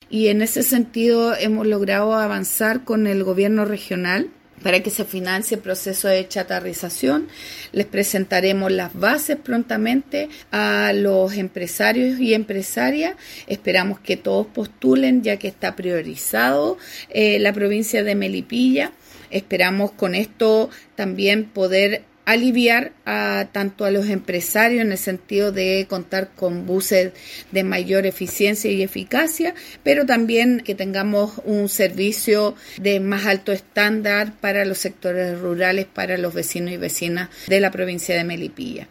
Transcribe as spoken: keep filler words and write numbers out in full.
y en ese sentido hemos logrado avanzar con el gobierno regional para que se financie el proceso de chatarrización. Les presentaremos las bases prontamente a los empresarios y empresarias. Esperamos que todos postulen, ya que está priorizado eh, la provincia de Melipilla. Esperamos con esto también poder aliviar a tanto a los empresarios en el sentido de contar con buses de mayor eficiencia y eficacia, pero también que tengamos un servicio de más alto estándar para los sectores rurales, para los vecinos y vecinas de la provincia de Melipilla.